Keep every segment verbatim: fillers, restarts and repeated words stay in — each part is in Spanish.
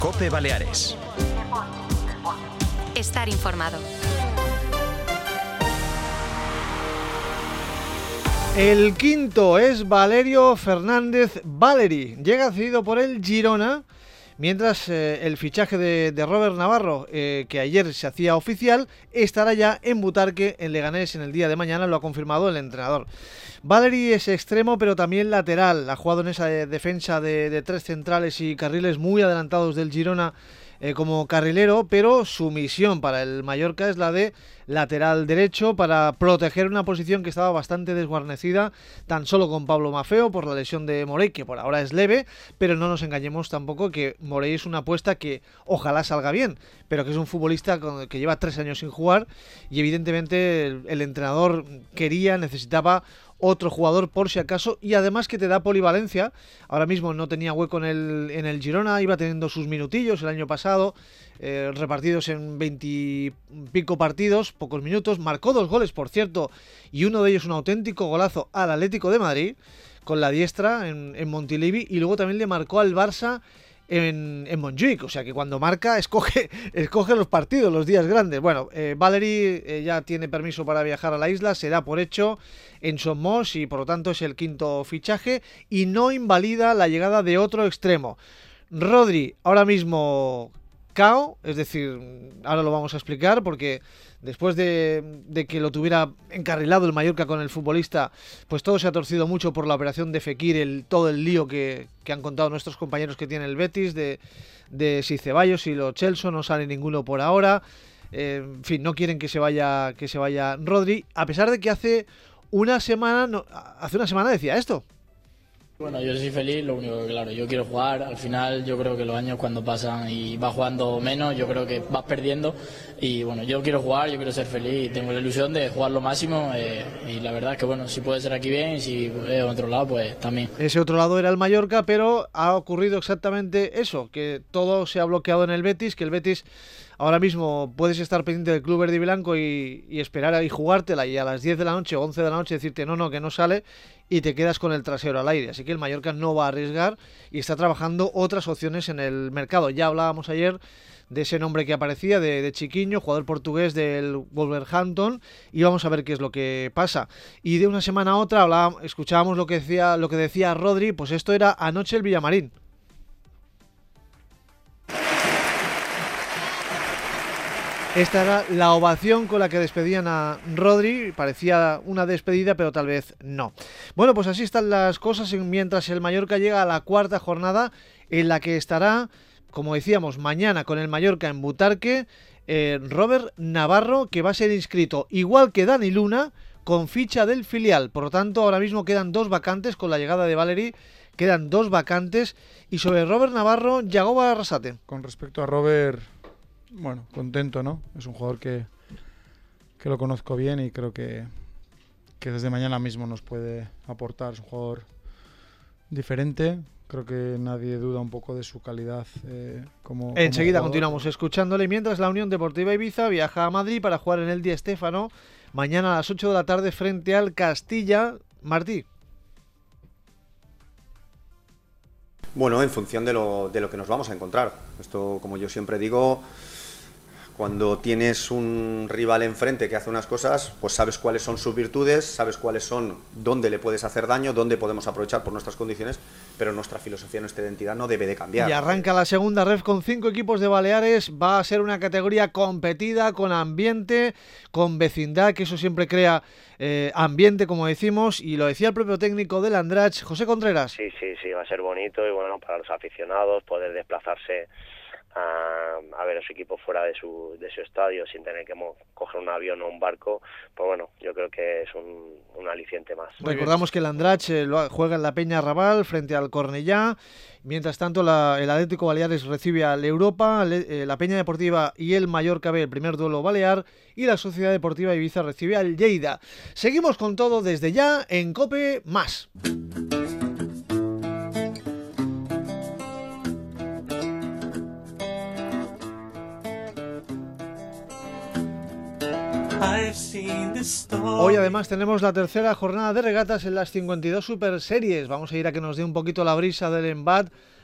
COPE Baleares. Estar informado. El quinto es Valerio Fernández Valeri. Llega cedido por el Girona, mientras eh, el fichaje de, de Robert Navarro, eh, que ayer se hacía oficial, estará ya en Butarque, en Leganés, en el día de mañana, lo ha confirmado el entrenador. Valeri es extremo, pero también lateral. Ha jugado en esa eh, defensa de, de tres centrales y carriles muy adelantados del Girona eh, como carrilero, pero su misión para el Mallorca es la de lateral derecho, para proteger una posición que estaba bastante desguarnecida, tan solo con Pablo Maffeo por la lesión de Morey, que por ahora es leve, pero no nos engañemos tampoco que Morey es una apuesta que ojalá salga bien, pero que es un futbolista que lleva tres años sin jugar y evidentemente el, el entrenador quería, necesitaba otro jugador por si acaso, y además que te da polivalencia. Ahora mismo no tenía hueco en el, en el Girona, iba teniendo sus minutillos el año pasado, eh, repartidos en veintipico partidos, pocos minutos, marcó dos goles por cierto, y uno de ellos un auténtico golazo al Atlético de Madrid, con la diestra en, en Montilivi, y luego también le marcó al Barça en, en Montjuic, o sea que cuando marca escoge, escoge los partidos, los días grandes. Bueno, eh, Valeri eh, ya tiene permiso para viajar a la isla, se da por hecho en Somos y por lo tanto es el quinto fichaje y no invalida la llegada de otro extremo. Rodri, ahora mismo K O, es decir, ahora lo vamos a explicar porque después de, de que lo tuviera encarrilado el Mallorca con el futbolista, pues todo se ha torcido mucho por la operación de Fekir, el, todo el lío que, que han contado nuestros compañeros que tiene el Betis, de, de si Ceballos y lo Chelsea, no sale ninguno por ahora, eh, en fin, no quieren que se vaya, que se vaya Rodri, a pesar de que hace una semana, no, hace una semana decía esto. Bueno, yo soy feliz, lo único que claro, yo quiero jugar, al final yo creo que los años cuando pasan y vas jugando menos, yo creo que vas perdiendo y bueno, yo quiero jugar, yo quiero ser feliz y tengo la ilusión de jugar lo máximo eh, y la verdad es que bueno, si puede ser aquí bien y si es en otro lado, pues también. Ese otro lado era el Mallorca, pero ha ocurrido exactamente eso, que todo se ha bloqueado en el Betis, que el Betis ahora mismo puedes estar pendiente del club verde y blanco y, y esperar ahí jugártela y a las diez de la noche o once de la noche decirte no, no, que no sale y te quedas con el trasero al aire. Así que el Mallorca no va a arriesgar y está trabajando otras opciones en el mercado. Ya hablábamos ayer de ese nombre que aparecía, de, de Chiquiño, jugador portugués del Wolverhampton, y vamos a ver qué es lo que pasa. Y de una semana a otra hablábamos, escuchábamos lo que decía, lo que decía Rodri, pues esto era anoche el Villamarín. Esta era la ovación con la que despedían a Rodri, parecía una despedida, pero tal vez no. Bueno, pues así están las cosas mientras el Mallorca llega a la cuarta jornada en la que estará, como decíamos, mañana con el Mallorca en Butarque, eh, Robert Navarro, que va a ser inscrito, igual que Dani Luna, con ficha del filial. Por lo tanto, ahora mismo quedan dos vacantes con la llegada de Valeri, quedan dos vacantes. Y sobre Robert Navarro, Yagoba Arrasate. Con respecto a Robert, bueno, contento, ¿no? Es un jugador que, que lo conozco bien y creo que, que desde mañana mismo nos puede aportar. Es un jugador diferente. Creo que nadie duda un poco de su calidad eh, como Enseguida como continuamos escuchándole, mientras la Unión Deportiva Ibiza viaja a Madrid para jugar en el Di Stéfano mañana a las ocho de la tarde frente al Castilla. Martí. Bueno, en función de lo, de lo que nos vamos a encontrar. Esto, como yo siempre digo, cuando tienes un rival enfrente que hace unas cosas, pues sabes cuáles son sus virtudes, sabes cuáles son, dónde le puedes hacer daño, dónde podemos aprovechar por nuestras condiciones, pero nuestra filosofía, nuestra identidad no debe de cambiar. Y arranca la segunda ref con cinco equipos de Baleares. Va a ser una categoría competida, con ambiente, con vecindad, que eso siempre crea eh, ambiente, como decimos, y lo decía el propio técnico del Andratx, José Contreras. Sí, sí, sí, va a ser bonito y bueno, para los aficionados poder desplazarse A, a ver a su equipo fuera de su de su estadio sin tener que mo- coger un avión o un barco, pues bueno, yo creo que es un, un aliciente más. Recordamos que el Andratx eh, lo, juega en la Peña Raval frente al Cornellá. Mientras tanto, la, el Atlético Baleares recibe al Europa, le, eh, la Peña Deportiva y el Mallorca B, el primer duelo balear, y la Sociedad Deportiva Ibiza recibe al Lleida. Seguimos con todo desde ya en COPE Más. Hoy además tenemos la tercera jornada de regatas en las cincuenta y dos Super Series. Vamos a ir a que nos dé un poquito la brisa del Embat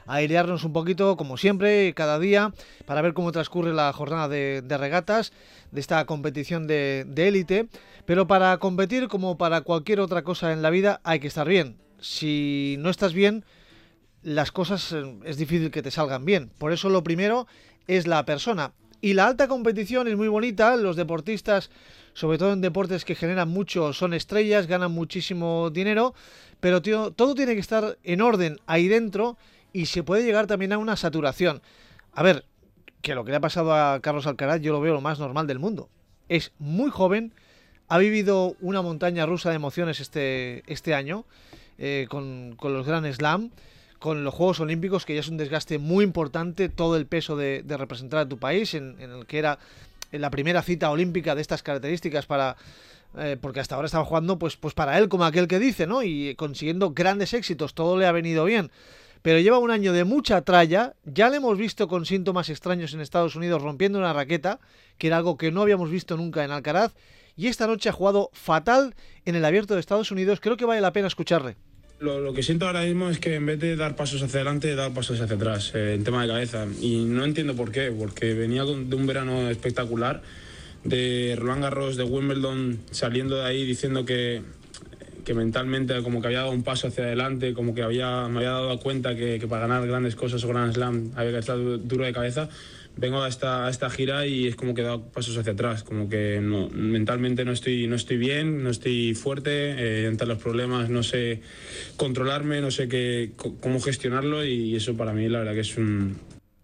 airearnos un poquito, como siempre, cada día, para ver cómo transcurre la jornada de, de regatas, de esta competición de, de élite. Pero para competir, como para cualquier otra cosa en la vida, hay que estar bien. Si no estás bien, las cosas es difícil que te salgan bien. Por eso lo primero es la persona. Y la alta competición es muy bonita, los deportistas, sobre todo en deportes que generan mucho, son estrellas, ganan muchísimo dinero, pero tío, todo tiene que estar en orden ahí dentro y se puede llegar también a una saturación. A ver, que lo que le ha pasado a Carlos Alcaraz yo lo veo lo más normal del mundo. Es muy joven, ha vivido una montaña rusa de emociones este, este año, eh, con, con los Grand Slam, con los Juegos Olímpicos, que ya es un desgaste muy importante, todo el peso de, de representar a tu país, en, en el que era la primera cita olímpica de estas características para... Eh, porque hasta ahora estaba jugando pues, pues para él, como aquel que dice, ¿no? Y consiguiendo grandes éxitos, todo le ha venido bien. Pero lleva un año de mucha tralla, ya le hemos visto con síntomas extraños en Estados Unidos rompiendo una raqueta, que era algo que no habíamos visto nunca en Alcaraz, y esta noche ha jugado fatal en el Abierto de Estados Unidos. Creo que vale la pena escucharle. Lo, lo que siento ahora mismo es que en vez de dar pasos hacia adelante, dar pasos hacia atrás, eh, en tema de cabeza. Y no entiendo por qué, porque venía de un verano espectacular, de Roland Garros, de Wimbledon, saliendo de ahí diciendo que, que mentalmente como que había dado un paso hacia adelante, como que había, me había dado cuenta que, que para ganar grandes cosas o Grand Slam había que estar duro de cabeza. Vengo a esta, a esta gira y es como que he dado pasos hacia atrás, como que no, mentalmente no estoy, no estoy bien, no estoy fuerte, eh, ante los problemas no sé controlarme, no sé qué, cómo gestionarlo y eso para mí la verdad que es un...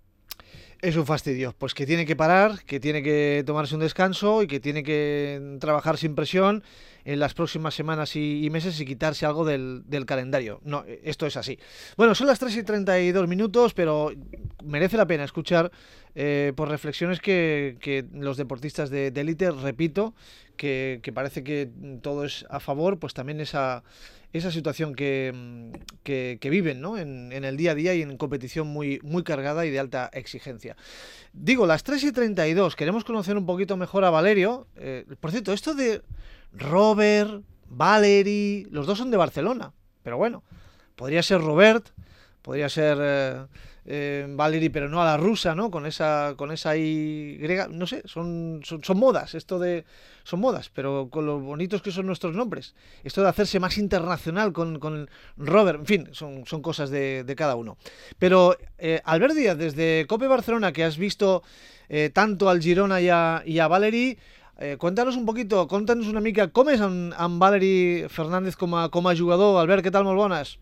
Es un fastidio, pues que tiene que parar, que tiene que tomarse un descanso y que tiene que trabajar sin presión en las próximas semanas y, y meses y quitarse algo del, del calendario. No, esto es así. Bueno, son las tres y treinta y dos minutos, pero merece la pena escuchar eh, por reflexiones que, que los deportistas de élite, repito, que, que parece que todo es a favor, pues también esa... esa situación que, que, que viven, ¿no? en, en el día a día y en competición muy, muy cargada y de alta exigencia. Digo, las tres y treinta y dos, queremos conocer un poquito mejor a Valerio. Eh, por cierto, esto de Robert, Valery, los dos son de Barcelona, pero bueno, podría ser Robert, podría ser eh, eh, Valery, pero no a la rusa, ¿no? Con esa, con esa I griega, no sé, son, son, son modas, esto de... Son modas, pero con lo bonitos que son nuestros nombres. Esto de hacerse más internacional con, con Robert, en fin, son, son cosas de, de cada uno. Pero, eh, Albert Díaz, desde Cope Barcelona, que has visto eh, tanto al Girona y a, y a Valery, eh, cuéntanos un poquito, contanos una mica, com és en, en Valery Fernández com a, com a jugador? Albert, què tal? Molt bones.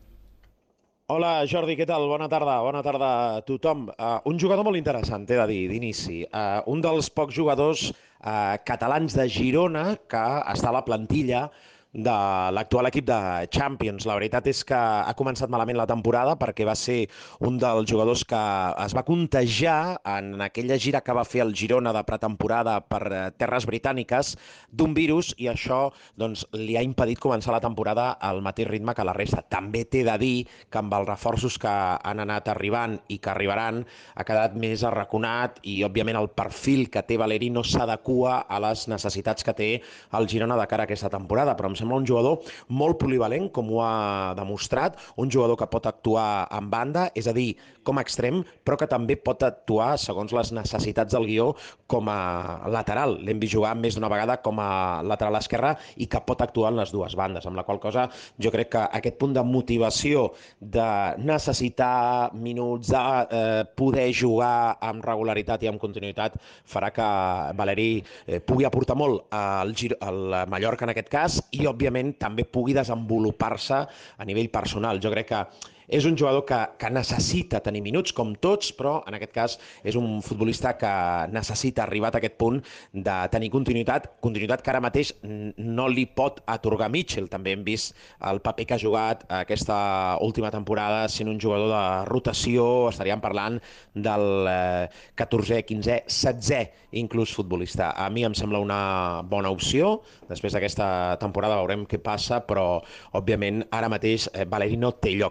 Hola Jordi, què tal? Bona tarda, bona tarda a tothom. Uh, un jugador molt interessant, he de dir, d'inici. Uh, un dels pocs jugadors uh, catalans de Girona que està a la plantilla de l'actual equip de Champions. La veritat és que ha començat malament la temporada perquè va ser un dels jugadors que es va contagiar en aquella gira que va fer el Girona de pretemporada per terres britàniques d'un virus i això doncs, li ha impedit començar la temporada al mateix ritme que la resta. També t'he de dir que amb els reforços que han anat arribant i que arribaran ha quedat més arraconat i òbviament el perfil que té Valery no s'adequa a les necessitats que té el Girona de cara a aquesta temporada, però em sembla un jugador molt polivalent, com ho ha demostrat, un jugador que pot actuar en banda, és a dir, com a extrem, però que també pot actuar, segons les necessitats del guió, com a lateral. L'hem vist jugar més d'una vegada com a lateral esquerre i que pot actuar en les dues bandes, amb la qual cosa jo crec que aquest punt de motivació, de necessitar minuts, de eh, poder jugar amb regularitat i amb continuïtat, farà que Valery eh, pugui aportar molt al, Gir al Mallorca en aquest cas i òbviament també pugui desenvolupar-se a nivell personal. Jo crec que és un jugador que, que necessita tenir minuts, com tots, però en aquest cas és un futbolista que necessita arribar a aquest punt de tenir continuïtat, continuïtat que ara mateix no li pot atorgar Mitchell. També hem vist el paper que ha jugat aquesta última temporada sent un jugador de rotació, estaríem parlant del catorzè, quinzè, setzè inclús futbolista. A mi em sembla una bona opció, després d'aquesta temporada veurem què passa, però òbviament ara mateix Valery no té lloc al Girona.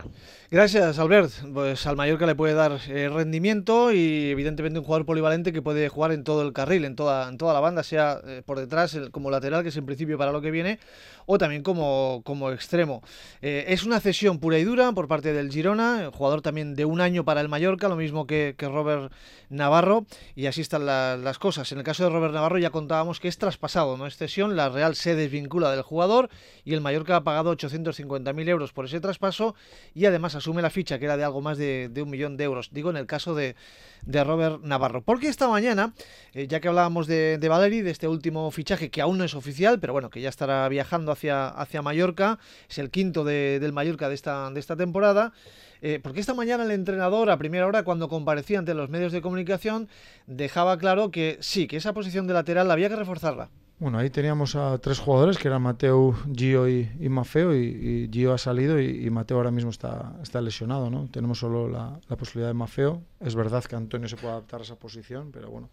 Girona. Gracias, Albert. Pues al Mallorca le puede dar eh, rendimiento y evidentemente un jugador polivalente que puede jugar en todo el carril, en toda, en toda la banda, sea eh, por detrás el, como lateral, que es en principio para lo que viene, o también como, como extremo. Eh, es una cesión pura y dura por parte del Girona, jugador también de un año para el Mallorca, lo mismo que, que Robert Navarro, y así están la, las cosas. En el caso de Robert Navarro ya contábamos que es traspasado, no es cesión, la Real se desvincula del jugador y el Mallorca ha pagado ochocientos cincuenta mil euros por ese traspaso y además asume la ficha, que era de algo más de, de un millón de euros, digo en el caso de, de Robert Navarro. Porque esta mañana, eh, ya que hablábamos de, de Valeri, de este último fichaje que aún no es oficial, pero bueno, que ya estará viajando hacia, hacia Mallorca, es el quinto de, del Mallorca de esta, de esta temporada, eh, porque esta mañana el entrenador, a primera hora, cuando comparecía ante los medios de comunicación, dejaba claro que sí, que esa posición de lateral había que reforzarla. Bueno, ahí teníamos a tres jugadores, que eran Mateu, Gio y, y Maffeo, y, y Gio ha salido y, y Mateu ahora mismo está, está lesionado, ¿no? Tenemos solo la, la posibilidad de Maffeo. Es verdad que Antonio se puede adaptar a esa posición, pero bueno,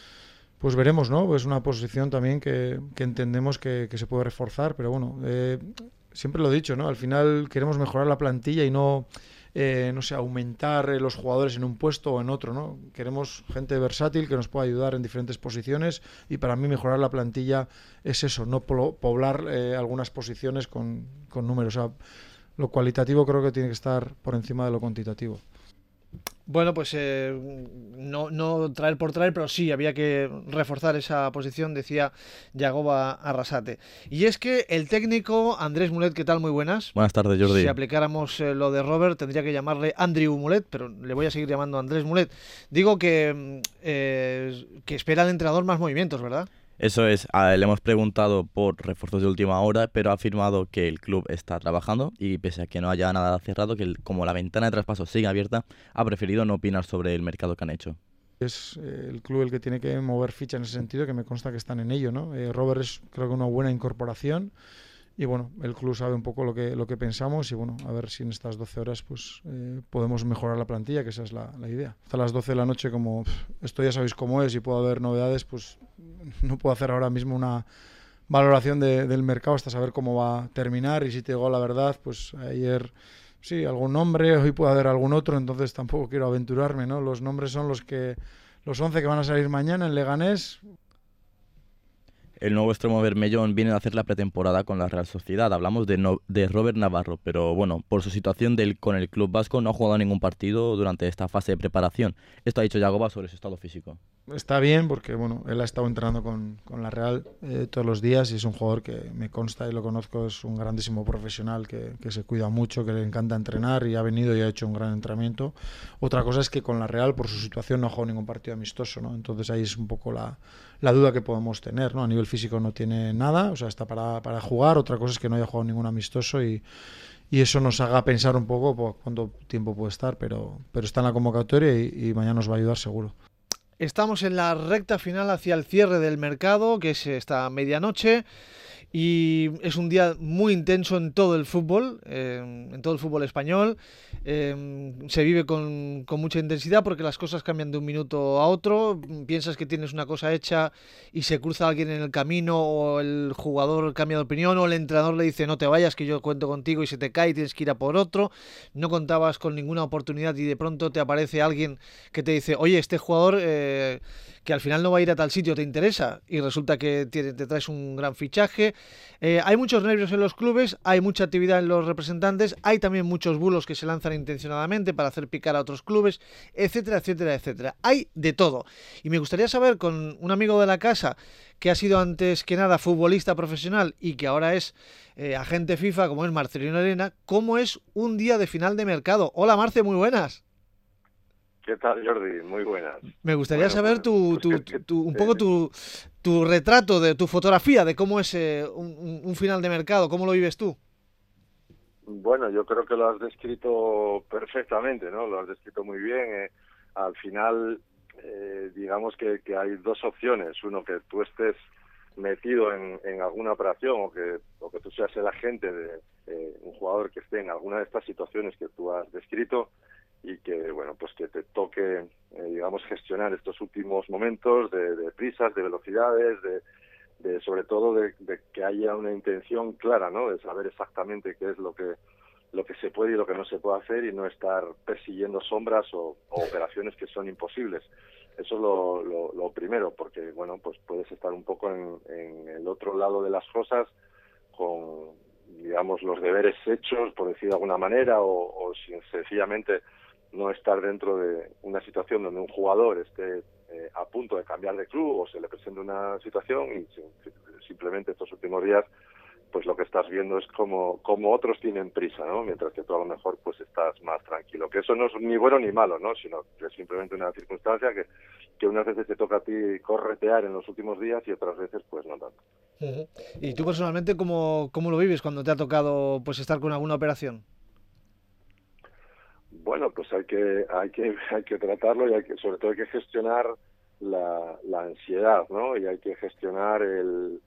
pues veremos, ¿no? Es una posición también que, que entendemos que, que se puede reforzar, pero bueno, eh, siempre lo he dicho, ¿no? Al final queremos mejorar la plantilla y no... Eh, no sé, aumentar eh, los jugadores en un puesto o en otro, ¿no? Queremos gente versátil que nos pueda ayudar en diferentes posiciones y para mí mejorar la plantilla es eso, no poblar eh, algunas posiciones con, con números. O sea, lo cualitativo creo que tiene que estar por encima de lo cuantitativo. Bueno, pues eh, no, no traer por traer, pero sí, había que reforzar esa posición, decía Yagoba Arrasate. Y es que el técnico Andrés Mulet, ¿qué tal? Muy buenas. Buenas tardes, Jordi. Si aplicáramos eh, lo de Robert, tendría que llamarle Andrew Mulet, pero le voy a seguir llamando Andrés Mulet. Digo que, eh, que espera el entrenador más movimientos, ¿verdad? Eso es, a, le hemos preguntado por refuerzos de última hora, pero ha afirmado que el club está trabajando y pese a que no haya nada cerrado, que el, como la ventana de traspaso sigue abierta, ha preferido no opinar sobre el mercado que han hecho. Es eh, el club el que tiene que mover ficha en ese sentido, que me consta que están en ello, ¿no? Eh, Robert es creo que una buena incorporación y bueno, el club sabe un poco lo que, lo que pensamos y bueno, a ver si en estas doce horas pues eh, podemos mejorar la plantilla, que esa es la, la idea. Hasta las doce de la noche, como pff, esto ya sabéis cómo es y puede haber novedades, pues no puedo hacer ahora mismo una valoración de, del mercado hasta saber cómo va a terminar y si te digo la verdad, pues ayer sí, algún nombre, hoy puede haber algún otro, entonces tampoco quiero aventurarme, ¿no? Los nombres son los que los once que van a salir mañana en Leganés. El nuevo extremo Bermellón viene a hacer la pretemporada con la Real Sociedad. Hablamos de, no, de Robert Navarro, pero bueno, por su situación del, con el club vasco no ha jugado ningún partido durante esta fase de preparación. Esto ha dicho Yagoba sobre su estado físico. Está bien porque bueno, él ha estado entrenando con, con la Real eh, todos los días y es un jugador que me consta y lo conozco, es un grandísimo profesional que, que se cuida mucho, que le encanta entrenar y ha venido y ha hecho un gran entrenamiento. Otra cosa es que con la Real por su situación no ha jugado ningún partido amistoso, ¿no? Entonces ahí es un poco la, la duda que podemos tener, ¿no? A nivel físico no tiene nada, o sea, está para, para jugar. Otra cosa es que no haya jugado ningún amistoso y, y eso nos haga pensar un poco pues, cuánto tiempo puede estar, pero, pero está en la convocatoria y, y mañana nos va a ayudar seguro. Estamos en la recta final hacia el cierre del mercado, que es esta medianoche, y es un día muy intenso en todo el fútbol, eh, en todo el fútbol español. Eh, se vive con, con mucha intensidad porque las cosas cambian de un minuto a otro. Piensas que tienes una cosa hecha y se cruza alguien en el camino o el jugador cambia de opinión o el entrenador le dice no te vayas que yo cuento contigo y se te cae y tienes que ir a por otro. No contabas con ninguna oportunidad y de pronto te aparece alguien que te dice oye, este jugador eh, que al final no va a ir a tal sitio te interesa y resulta que te, te traes un gran fichaje. Eh, hay muchos nervios en los clubes, hay mucha actividad en los representantes, hay también muchos bulos que se lanzan intencionadamente para hacer picar a otros clubes, etcétera, etcétera, etcétera. Hay de todo. Y me gustaría saber con un amigo de la casa que ha sido antes que nada futbolista profesional y que ahora es eh, agente FIFA, como es Marcelino Arena, cómo es un día de final de mercado. Hola Marce, muy buenas. ¿Qué tal, Jordi? Muy buenas. Me gustaría bueno, saber tu, pues tu, que, tu, tu, un eh, poco tu, tu retrato, de tu fotografía de cómo es eh, un, un final de mercado, cómo lo vives tú. Bueno, yo creo que lo has descrito perfectamente, ¿no? Lo has descrito muy bien. Eh, al final, eh, digamos que, que hay dos opciones. Uno, que tú estés metido en, en alguna operación o que, o que tú seas el agente de eh, un jugador que esté en alguna de estas situaciones que tú has descrito y que, bueno, pues que te toque, eh, digamos, gestionar estos últimos momentos de, de prisas, de velocidades, de, de sobre todo de, de que haya una intención clara, ¿no? De saber exactamente qué es lo que lo que se puede y lo que no se puede hacer y no estar persiguiendo sombras o, o operaciones que son imposibles. Eso es lo, lo, lo primero, porque bueno, pues puedes estar un poco en, en el otro lado de las cosas con, digamos, los deberes hechos, por decir de alguna manera, o, o sin, sencillamente no estar dentro de una situación donde un jugador esté eh, a punto de cambiar de club o se le presente una situación y simplemente estos últimos días pues lo que estás viendo es como, como otros tienen prisa, ¿no? Mientras que tú a lo mejor pues estás más tranquilo. Que eso no es ni bueno ni malo, ¿no? Sino que es simplemente una circunstancia que, que unas veces te toca a ti corretear en los últimos días y otras veces pues no tanto. Uh-huh. ¿Y tú personalmente cómo, cómo lo vives cuando te ha tocado pues estar con alguna operación? Bueno, pues hay que, hay que, hay que tratarlo y hay que, sobre todo hay que gestionar la, la ansiedad, ¿no? Y hay que gestionar el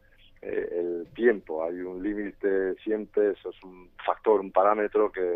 el tiempo. Hay un límite siempre, eso es un factor, un parámetro que,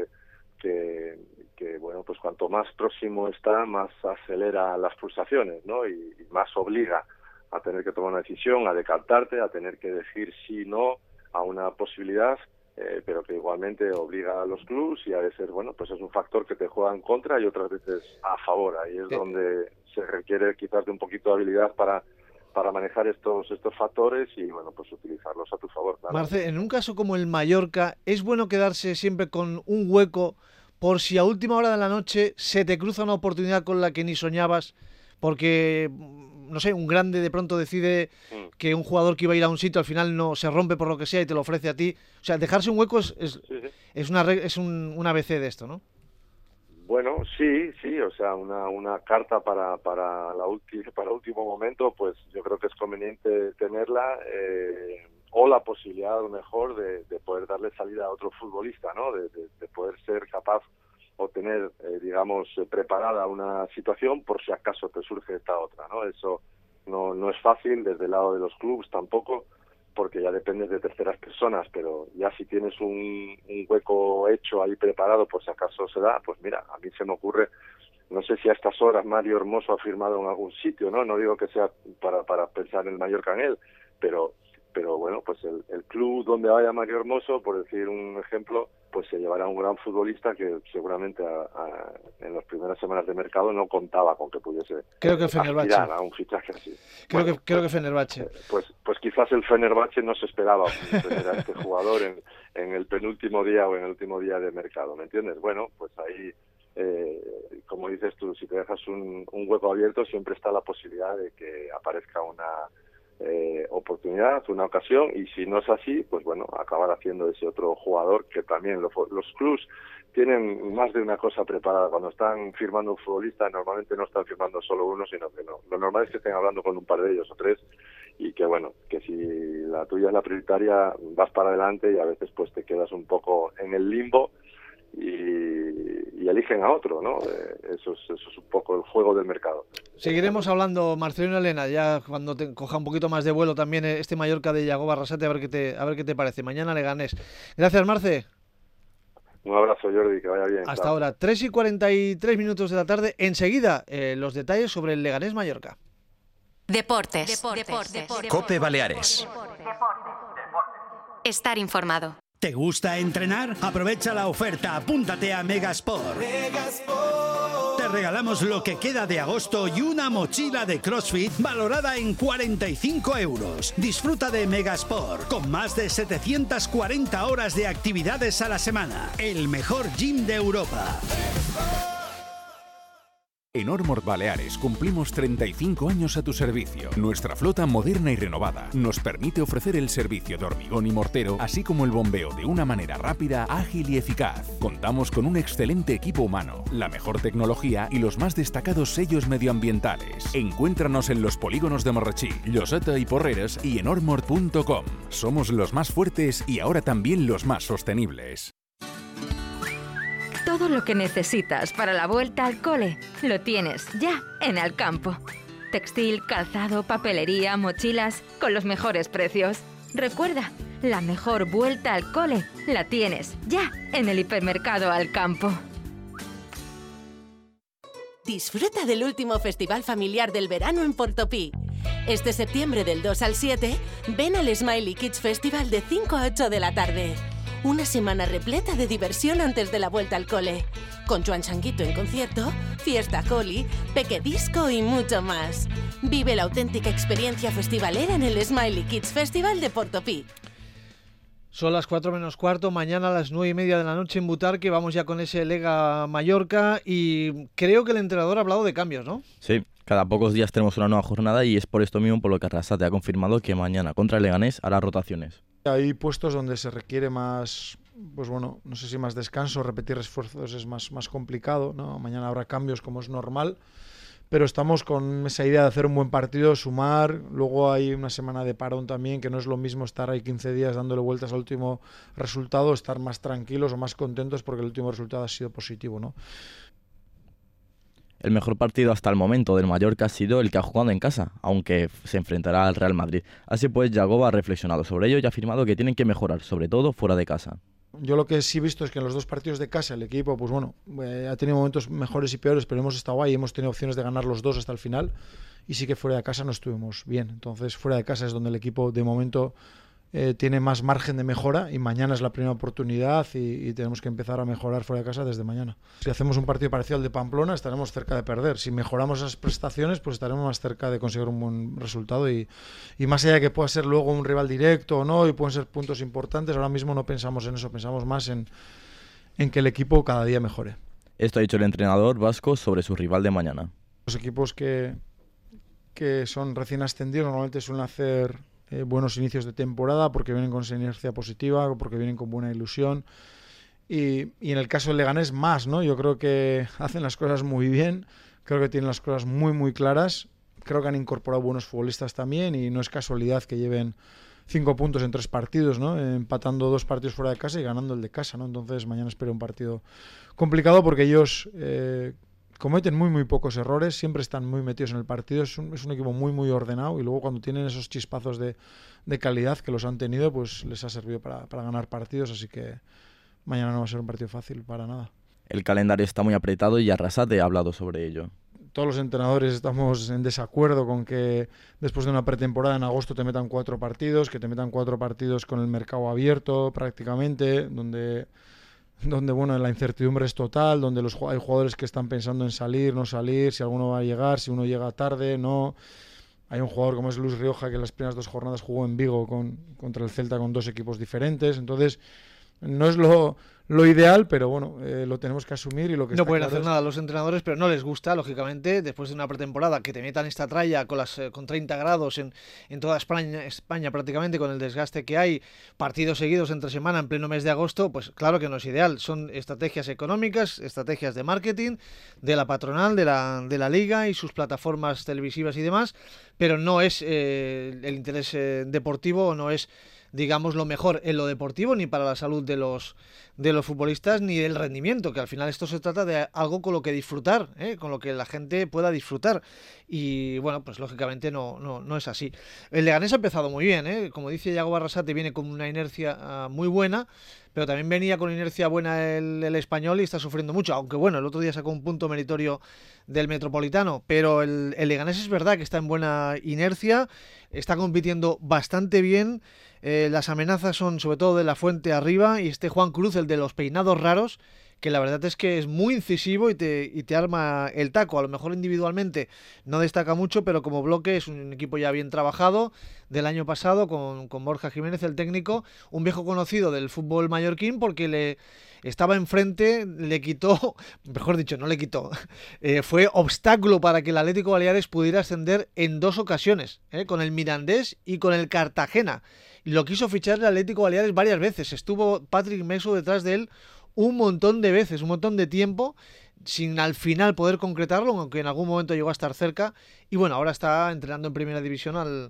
que, que, bueno, pues cuanto más próximo está, más acelera las pulsaciones, ¿no? Y, y más obliga a tener que tomar una decisión, a decantarte, a tener que decir sí o no a una posibilidad, eh, pero que igualmente obliga a los clubs y a veces, bueno, pues es un factor que te juega en contra y otras veces a favor. Ahí es donde se requiere quizás de un poquito de habilidad para para manejar estos estos factores y, bueno, pues utilizarlos a tu favor. Claro. Marce, en un caso como el Mallorca, ¿es bueno quedarse siempre con un hueco por si a última hora de la noche se te cruza una oportunidad con la que ni soñabas? Porque, no sé, un grande de pronto decide mm. que un jugador que iba a ir a un sitio al final no se rompe por lo que sea y te lo ofrece a ti. O sea, dejarse un hueco es, es, sí, sí. es, una, es un, un A B C de esto, ¿no? Bueno, sí, sí, o sea, una una carta para para la ulti, para último momento, pues yo creo que es conveniente tenerla, eh, o la posibilidad a lo mejor de, de poder darle salida a otro futbolista, ¿no? De, de, de poder ser capaz o tener, eh, digamos, eh, preparada una situación por si acaso te surge esta otra, ¿no? Eso no no es fácil desde el lado de los clubes tampoco, porque ya dependes de terceras personas, pero ya si tienes un, un hueco hecho ahí preparado por si acaso se da, pues mira, a mí se me ocurre, no sé si a estas horas Mario Hermoso ha firmado en algún sitio, ¿no? No digo que sea para, para pensar en el Mallorca en él, pero pero bueno, pues el, el club donde vaya Mario Hermoso, por decir un ejemplo, pues se llevará un gran futbolista que seguramente a, a, en las primeras semanas de mercado no contaba con que pudiese creo que Fenerbahce a un fichaje así. Creo bueno, que creo pues, que Fenerbahce. Pues pues quizás el Fenerbahce no se esperaba tener a este jugador en, en el penúltimo día o en el último día de mercado, ¿me entiendes? Bueno, pues ahí eh, como dices tú, si te dejas un, un hueco abierto siempre está la posibilidad de que aparezca una Eh, oportunidad, una ocasión, y si no es así, pues bueno, acabar haciendo ese otro jugador que también lo, los clubs tienen más de una cosa preparada. Cuando están firmando un futbolista, normalmente no están firmando solo uno, sino que no. Lo normal es que estén hablando con un par de ellos o tres, y que bueno, que si la tuya es la prioritaria, vas para adelante y a veces pues te quedas un poco en el limbo y, y eligen a otro, ¿no? Eh, eso, es, eso es un poco el juego del mercado. Seguiremos hablando, Marcelino Elena, ya cuando te coja un poquito más de vuelo también este Mallorca de Yago Barrasate, a ver qué te, a ver qué te parece. Mañana Leganés. Gracias, Marce. Un abrazo, Jordi, que vaya bien. Hasta chao. ahora, tres y cuarenta y tres minutos de la tarde. Enseguida, eh, los detalles sobre el Leganés Mallorca. Deportes. Deportes. Deportes. Deportes. Cope Baleares. Estar informado. ¿Te gusta entrenar? Aprovecha la oferta, apúntate a Megasport. Megasport. Te regalamos lo que queda de agosto y una mochila de CrossFit valorada en cuarenta y cinco euros. Disfruta de Megasport, con más de setecientas cuarenta horas de actividades a la semana. El mejor gym de Europa. En Ormord Baleares cumplimos treinta y cinco años a tu servicio. Nuestra flota moderna y renovada nos permite ofrecer el servicio de hormigón y mortero, así como el bombeo de una manera rápida, ágil y eficaz. Contamos con un excelente equipo humano, la mejor tecnología y los más destacados sellos medioambientales. Encuéntranos en los polígonos de Morrachí, Lloseta y Porreres y en ormord punto com. Somos los más fuertes y ahora también los más sostenibles. Todo lo que necesitas para la vuelta al cole lo tienes ya en Alcampo. Textil, calzado, papelería, mochilas, con los mejores precios. Recuerda, la mejor vuelta al cole la tienes ya en el hipermercado Alcampo. Disfruta del último festival familiar del verano en Portopí. Este septiembre del dos al siete, ven al Smiley Kids Festival de cinco a ocho de la tarde. Una semana repleta de diversión antes de la vuelta al cole. Con Joan Changuito en concierto, Fiesta Coli, Peque Disco y mucho más. Vive la auténtica experiencia festivalera en el Smiley Kids Festival de Portopí. Son las cuatro menos cuarto, mañana a las nueve y media de la noche en Butarque, vamos ya con ese Lega Mallorca y creo que el entrenador ha hablado de cambios, ¿no? Sí, cada pocos días tenemos una nueva jornada y es por esto mismo por lo que Arrasate ha confirmado que mañana contra el Leganés hará rotaciones. Hay puestos donde se requiere más, pues bueno, no sé si más descanso, repetir esfuerzos es más, más complicado, ¿no? Mañana habrá cambios como es normal. Pero estamos con esa idea de hacer un buen partido, sumar, luego hay una semana de parón también, que no es lo mismo estar ahí quince días dándole vueltas al último resultado, estar más tranquilos o más contentos porque el último resultado ha sido positivo, ¿no? El mejor partido hasta el momento del Mallorca ha sido el que ha jugado en casa, aunque se enfrentará al Real Madrid. Así pues, Yagoba ha reflexionado sobre ello y ha afirmado que tienen que mejorar, sobre todo fuera de casa. Yo lo que sí he visto es que en los dos partidos de casa el equipo, pues bueno, eh, ha tenido momentos mejores y peores, pero hemos estado ahí, hemos tenido opciones de ganar los dos hasta el final y sí que fuera de casa no estuvimos bien. Entonces fuera de casa es donde el equipo de momento eh, tiene más margen de mejora y mañana es la primera oportunidad y, y tenemos que empezar a mejorar fuera de casa desde mañana. Si hacemos un partido parecido al de Pamplona estaremos cerca de perder. Si mejoramos esas prestaciones pues estaremos más cerca de conseguir un buen resultado y, y más allá de que pueda ser luego un rival directo o no y pueden ser puntos importantes, ahora mismo no pensamos en eso, pensamos más en, en que el equipo cada día mejore. Esto ha dicho el entrenador vasco sobre su rival de mañana. Los equipos que, que son recién ascendidos normalmente suelen hacer Eh, buenos inicios de temporada porque vienen con esa inercia positiva, porque vienen con buena ilusión y, y en el caso del Leganés más, ¿no? Yo creo que hacen las cosas muy bien, creo que tienen las cosas muy muy claras, creo que han incorporado buenos futbolistas también y no es casualidad que lleven cinco puntos en tres partidos, ¿no? Empatando dos partidos fuera de casa y ganando el de casa, ¿no? Entonces mañana espero un partido complicado porque ellos eh, cometen muy muy pocos errores, siempre están muy metidos en el partido, es un, es un equipo muy muy ordenado y luego cuando tienen esos chispazos de, de calidad que los han tenido, pues les ha servido para, para ganar partidos, así que mañana no va a ser un partido fácil para nada. El calendario está muy apretado y Arrasate ha hablado sobre ello. Todos los entrenadores estamos en desacuerdo con que después de una pretemporada en agosto te metan cuatro partidos, que te metan cuatro partidos con el mercado abierto prácticamente, donde... donde bueno la incertidumbre es total, donde los hay jugadores que están pensando en salir, no salir, si alguno va a llegar, si uno llega tarde, no. Hay un jugador como es Luis Rioja que en las primeras dos jornadas jugó en Vigo con, contra el Celta con dos equipos diferentes, entonces no es lo, lo ideal, pero bueno, eh, lo tenemos que asumir y lo que no está pueden claro hacer es... nada los entrenadores, pero no les gusta, lógicamente, después de una pretemporada que te metan esta tralla con las eh, con treinta grados en, en toda España, España prácticamente, con el desgaste que hay, partidos seguidos entre semana en pleno mes de agosto, pues claro que no es ideal. Son estrategias económicas, estrategias de marketing, de la patronal, de la, de la liga y sus plataformas televisivas y demás, pero no es eh, el interés eh, deportivo, no es, digamos, lo mejor en lo deportivo, ni para la salud de los de los futbolistas, ni del rendimiento, que al final esto se trata de algo con lo que disfrutar, ¿eh? Con lo que la gente pueda disfrutar. Y bueno, pues lógicamente no, no, no es así. El Leganés ha empezado muy bien, ¿eh? Como dice Yagoba Arrasate, viene con una inercia uh, muy buena, pero también venía con inercia buena el, el Español y está sufriendo mucho, aunque bueno, el otro día sacó un punto meritorio del Metropolitano, pero el, el Leganés es verdad que está en buena inercia, está compitiendo bastante bien. Eh, las amenazas son sobre todo de la fuente arriba y este Juan Cruz, el de los peinados raros, que la verdad es que es muy incisivo y te, y te arma el taco. A lo mejor individualmente no destaca mucho, pero como bloque es un equipo ya bien trabajado del año pasado con, con Borja Jiménez, el técnico, un viejo conocido del fútbol mallorquín porque le estaba enfrente, le quitó, mejor dicho, no le quitó, eh, fue obstáculo para que el Atlético Baleares pudiera ascender en dos ocasiones, eh, con el Mirandés y con el Cartagena. Lo quiso fichar el Atlético Baleares varias veces, estuvo Patrick Meso detrás de él un montón de veces, un montón de tiempo, sin al final poder concretarlo, aunque en algún momento llegó a estar cerca, y bueno, ahora está entrenando en primera división al,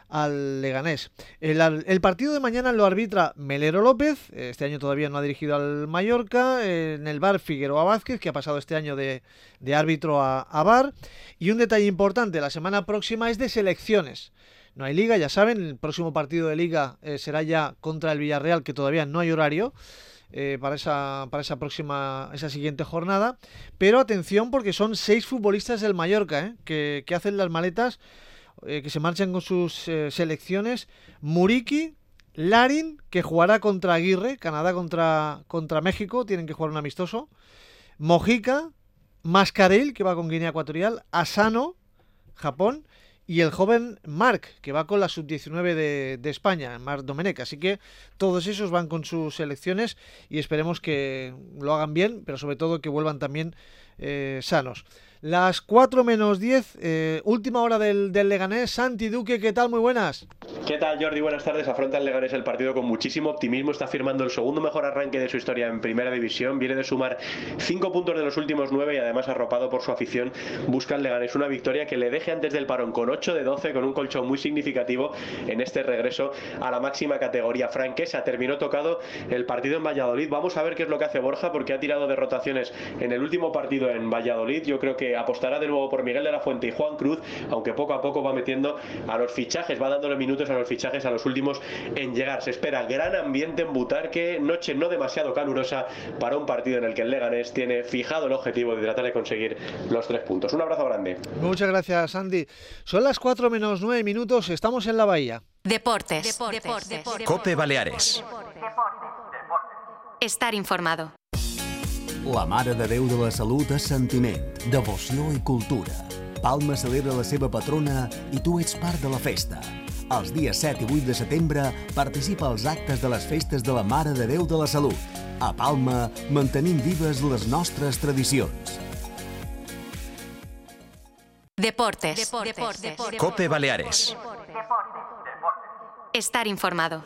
al Leganés. El, el partido de mañana lo arbitra Melero López, este año todavía no ha dirigido al Mallorca, en el V A R Figueroa Vázquez, que ha pasado este año de, de árbitro a, a V A R, y un detalle importante, la semana próxima es de selecciones. No hay liga, ya saben, el próximo partido de liga eh, será ya contra el Villarreal, que todavía no hay horario eh, para esa para esa próxima, esa siguiente jornada. Pero atención porque son seis futbolistas del Mallorca eh, que, que hacen las maletas, eh, que se marchan con sus eh, selecciones. Muriqui, Larin, que jugará contra Aguirre, Canadá contra, contra México, tienen que jugar un amistoso. Mojica, Mascarell, que va con Guinea Ecuatorial, Asano, Japón, y el joven Marc, que va con la sub diecinueve de, de España, Marc Domenech. Así que todos esos van con sus selecciones y esperemos que lo hagan bien, pero sobre todo que vuelvan también eh, sanos. Las cuatro menos diez, eh, última hora del, del Leganés. Santi Duque, ¿qué tal? Muy buenas. ¿Qué tal, Jordi? Buenas tardes. Afronta el Leganés el partido con muchísimo optimismo. Está firmando el segundo mejor arranque de su historia en Primera División. Viene de sumar cinco puntos de los últimos nueve y además arropado por su afición busca el Leganés una victoria que le deje antes del parón con ocho de doce, con un colchón muy significativo en este regreso a la máxima categoría franquesa. Terminó tocado el partido en Valladolid. Vamos a ver qué es lo que hace Borja, porque ha tirado de rotaciones en el último partido en Valladolid. Yo creo que apostará de nuevo por Miguel de la Fuente y Juan Cruz, aunque poco a poco va metiendo a los fichajes, va dándole minutos a los fichajes, a los últimos en llegar. Se espera gran ambiente en Butarque, noche no demasiado calurosa para un partido en el que el Leganés tiene fijado el objetivo de tratar de conseguir los tres puntos. Un abrazo grande. Muchas gracias, Andy. Son las cuatro menos nueve minutos, estamos en la Bahía. Deportes. Deportes. Deportes. Deportes. Cope Baleares. Estar informado. La Mare de Déu de la Salut és sentiment, devoció i cultura. Palma celebra la seva patrona i tu ets part de la festa. Els dies set i vuit de setembre participa als actes de les festes de la Mare de Déu de la Salut. A Palma mantenim vives les nostres tradicions. Deportes. Deportes. Deportes. Cope Baleares. Estar informado.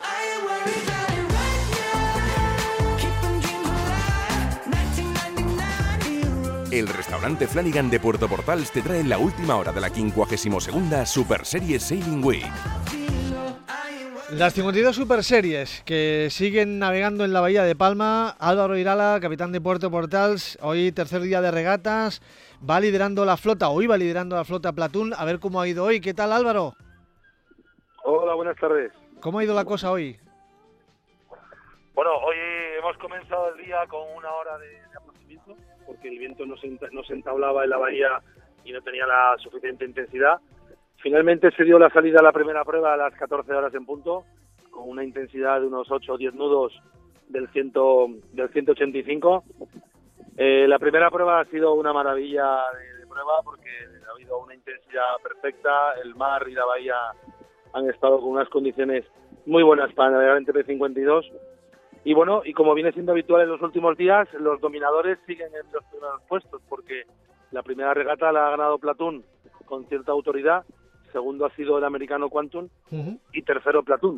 El restaurante Flanagan de Puerto Portals te trae la última hora de la quincuagésima segunda Super Series Sailing Week. Las cincuenta y dos Super Series que siguen navegando en la bahía de Palma. Álvaro Irala, capitán de Puerto Portals, hoy tercer día de regatas, va liderando la flota, hoy va liderando la flota Platoon. A ver cómo ha ido hoy. ¿Qué tal, Álvaro? Hola, buenas tardes. ¿Cómo ha ido la cosa hoy? Bueno, hoy hemos comenzado el día con una hora de, de apacimiento, porque el viento no se, no se entablaba en la bahía y no tenía la suficiente intensidad. Finalmente se dio la salida a la primera prueba a las catorce horas en punto, con una intensidad de unos ocho o diez nudos del, cien, del ciento ochenta y cinco. Eh, la primera prueba ha sido una maravilla de, de prueba porque ha habido una intensidad perfecta, el mar y la bahía han estado con unas condiciones muy buenas para navegar en T P cincuenta y dos. Y bueno, y como viene siendo habitual en los últimos días, los dominadores siguen en los primeros puestos, porque la primera regata la ha ganado Platoon con cierta autoridad, segundo ha sido el americano Quantum, uh-huh. y tercero Platoon.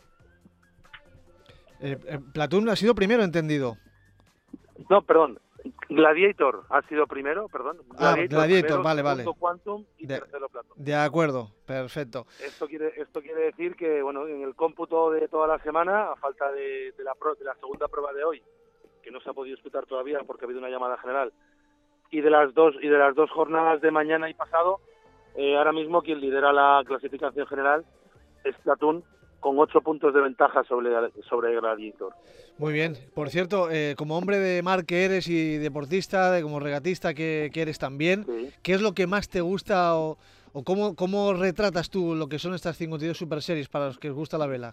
Eh, eh, Platoon ha sido primero, entendido. No, perdón, Gladiator ha sido primero, perdón. Gladiator, ah, Gladiator primero, vale, vale. Quantum y de, tercero Platoon. De acuerdo, perfecto. Esto quiere esto quiere decir que, bueno, en el cómputo de toda la semana, a falta de, de, la, pro, de la segunda prueba de hoy, que no se ha podido disputar todavía porque ha habido una llamada general, y de las dos y de las dos jornadas de mañana y pasado, eh, ahora mismo quien lidera la clasificación general es Platoon, con ocho puntos de ventaja sobre, sobre Gladiator. Muy bien. Por cierto, eh, como hombre de mar que eres y deportista, de como regatista que, que eres también, sí. ¿Qué es lo que más te gusta o, o cómo, cómo retratas tú lo que son estas cincuenta y dos Super Series para los que os gusta la vela?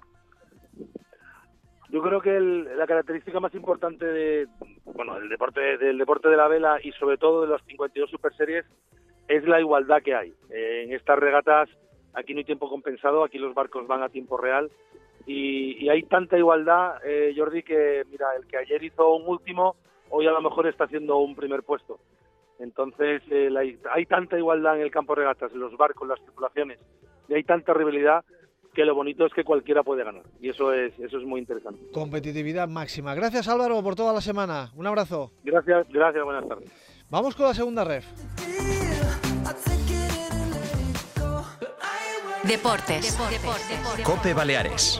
Yo creo que el, la característica más importante de, bueno, del deporte, del deporte de la vela y sobre todo de las cincuenta y dos Super Series es la igualdad que hay. Eh, en estas regatas aquí no hay tiempo compensado, aquí los barcos van a tiempo real y, y hay tanta igualdad, eh, Jordi, que mira, el que ayer hizo un último, hoy a lo mejor está haciendo un primer puesto. Entonces eh, la, hay tanta igualdad en el campo de regatas, en los barcos, las tripulaciones, y hay tanta rivalidad que lo bonito es que cualquiera puede ganar y eso es eso es muy interesante. Competitividad máxima. Gracias, Álvaro, por toda la semana. Un abrazo. Gracias, gracias, buenas tardes. Vamos con la segunda ref. Deportes. Deportes. Cope Baleares.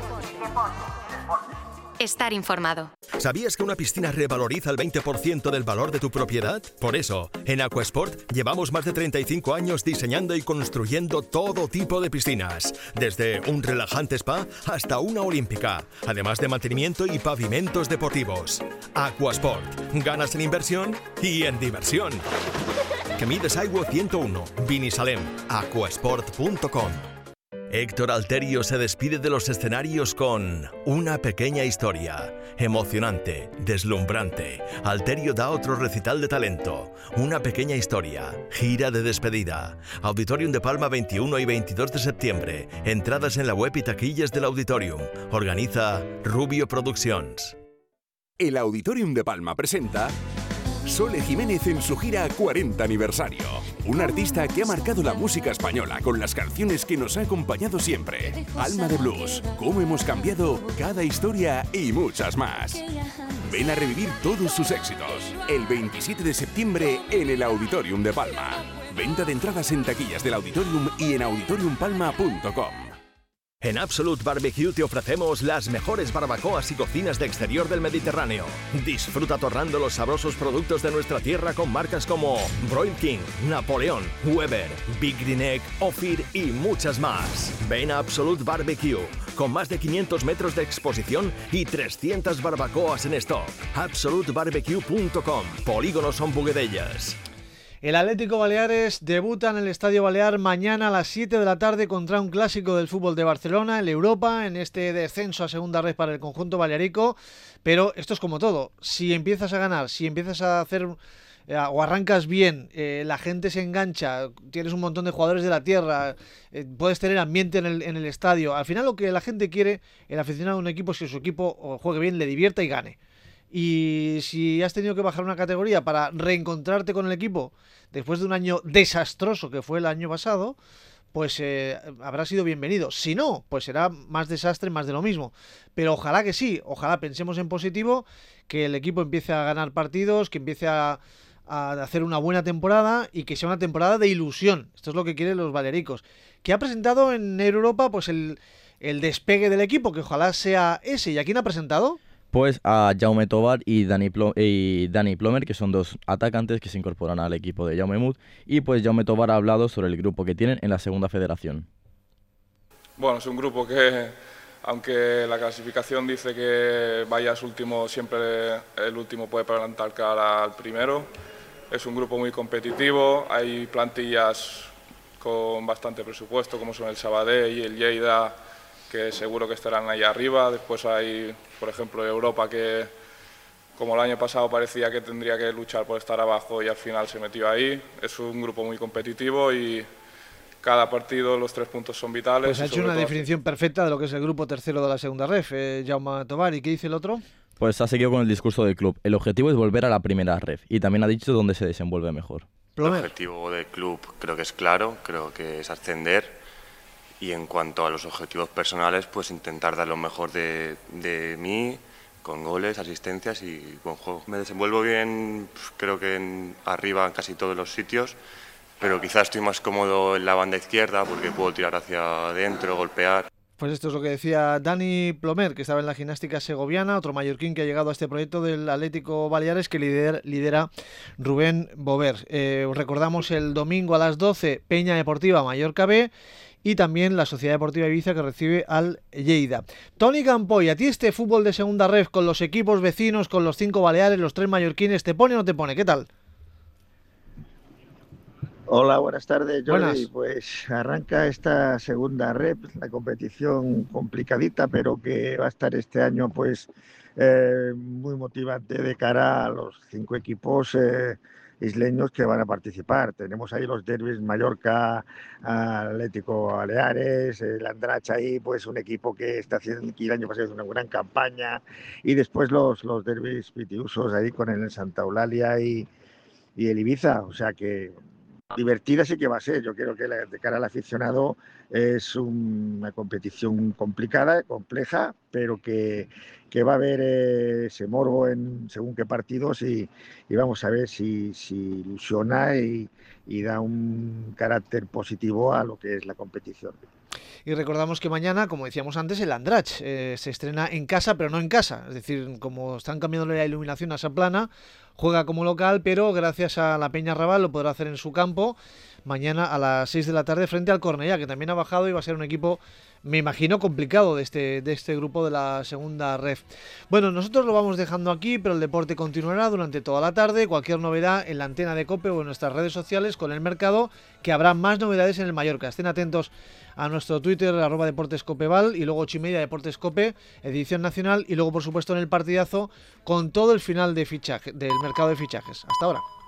Estar informado. ¿Sabías que una piscina revaloriza el veinte por ciento del valor de tu propiedad? Por eso, en Aquasport llevamos más de treinta y cinco años diseñando y construyendo todo tipo de piscinas, desde un relajante spa hasta una olímpica, además de mantenimiento y pavimentos deportivos. Aquasport, ganas en inversión y en diversión. Que mides Aigua ciento uno, Binisalem, aquasport punto com. Héctor Alterio se despide de los escenarios con Una pequeña historia. Emocionante, deslumbrante. Alterio da otro recital de talento. Una pequeña historia. Gira de despedida. Auditorium de Palma veintiuno y veintidós de septiembre. Entradas en la web y taquillas del Auditorium. Organiza Rubio Productions. El Auditorium de Palma presenta Sole Jiménez en su gira cuarenta aniversario. Un artista que ha marcado la música española con las canciones que nos ha acompañado siempre. Alma de Blues, Cómo hemos cambiado, Cada historia y muchas más. Ven a revivir todos sus éxitos. El veintisiete de septiembre en el Auditorium de Palma. Venta de entradas en taquillas del Auditorium y en auditorium palma punto com. En Absolute Barbecue te ofrecemos las mejores barbacoas y cocinas de exterior del Mediterráneo. Disfruta torrando los sabrosos productos de nuestra tierra con marcas como Broil King, Napoleón, Weber, Big Green Egg, Ophir y muchas más. Ven a Absolute Barbecue, con más de quinientos metros de exposición y trescientas barbacoas en stock. absolute barbecue punto com, Polígono Son Buguedellas. El Atlético Baleares debuta en el Estadio Balear mañana a las siete de la tarde contra un clásico del fútbol de Barcelona, el Europa, en este descenso a segunda red para el conjunto balearico. Pero esto es como todo, si empiezas a ganar, si empiezas a hacer eh, o arrancas bien, eh, la gente se engancha, tienes un montón de jugadores de la tierra, eh, puedes tener ambiente en el, en el estadio. Al final lo que la gente quiere, el aficionado de un equipo, es que su equipo juegue bien, le divierta y gane. Y si has tenido que bajar una categoría para reencontrarte con el equipo después de un año desastroso que fue el año pasado, pues eh, habrá sido bienvenido. Si no, pues será más desastre, más de lo mismo. Pero ojalá que sí, ojalá pensemos en positivo, que el equipo empiece a ganar partidos, que empiece a, a hacer una buena temporada y que sea una temporada de ilusión. Esto es lo que quieren los balearicos. Que ha presentado en Europa pues el, el despegue del equipo, que ojalá sea ese. ¿Y a quién ha presentado? Pues a Jaume Tobar y Dani, Plo- y Dani Plomer, que son dos atacantes que se incorporan al equipo de Jaume Muth. Y pues Jaume Tobar ha hablado sobre el grupo que tienen en la segunda federación. Bueno, es un grupo que, aunque la clasificación dice que vayas último, siempre el último puede plantar cara al primero. Es un grupo muy competitivo, hay plantillas con bastante presupuesto, como son el Sabadell y el Lleida, que seguro que estarán ahí arriba. Después hay, por ejemplo, Europa, que como el año pasado parecía que tendría que luchar por estar abajo y al final se metió ahí. Es un grupo muy competitivo y cada partido los tres puntos son vitales. Pues ha hecho una definición perfecta de lo que es el grupo tercero de la segunda ref, eh, Jaume Tobar. ¿Y qué dice el otro? Pues ha seguido con el discurso del club. El objetivo es volver a la primera ref y también ha dicho dónde se desenvuelve mejor. El objetivo del club creo que es claro, creo que es ascender. Y en cuanto a los objetivos personales, pues intentar dar lo mejor de, de mí, con goles, asistencias y buen juego. Me desenvuelvo bien, creo que en, arriba en casi todos los sitios, pero quizás estoy más cómodo en la banda izquierda porque puedo tirar hacia adentro, golpear. Pues esto es lo que decía Dani Plomer, que estaba en la gimnástica segoviana, otro mallorquín que ha llegado a este proyecto del Atlético Baleares que lidera, lidera Rubén Bover. Eh, recordamos el domingo a las doce, Peña Deportiva Mallorca B, y también la Sociedad Deportiva Ibiza, que recibe al Lleida. Toni Campoy, ¿a ti este fútbol de segunda ref con los equipos vecinos, con los cinco baleares, los tres mallorquines, te pone o no te pone? ¿Qué tal? Hola, buenas tardes, Jordi. Buenas. Pues arranca esta segunda ref, la competición complicadita, pero que va a estar este año pues eh, muy motivante de cara a los cinco equipos eh, isleños que van a participar. Tenemos ahí los derbis Mallorca, Atlético Baleares, el Andratx ahí, pues un equipo que está haciendo, que el año pasado hizo una gran campaña, y después los, los derbis pitiusos ahí con el Santa Eulalia y, y el Ibiza, o sea que divertida sí que va a ser. Yo creo que la, de cara al aficionado es un, una competición complicada, compleja, pero que, que va a haber eh, ese morbo en según qué partidos y, y vamos a ver si, si ilusiona y, y da un carácter positivo a lo que es la competición. Y recordamos que mañana, como decíamos antes, el Andratx eh, se estrena en casa, pero no en casa. Es decir, como están cambiando la iluminación a esa plana, juega como local, pero gracias a la Peña Raval lo podrá hacer en su campo mañana a las seis de la tarde frente al Cornellá, que también ha bajado y va a ser un equipo, me imagino, complicado de este, de este grupo de la segunda ref. Bueno, nosotros lo vamos dejando aquí, pero el deporte continuará durante toda la tarde. Cualquier novedad en la antena de COPE o en nuestras redes sociales con el mercado, que habrá más novedades en el Mallorca. Estén atentos a nuestro Twitter, arroba Deportes Copeval, y luego ocho y media Deportes Cope, edición nacional, y luego por supuesto en el partidazo con todo el final de fichaje, del mercado de fichajes. Hasta ahora.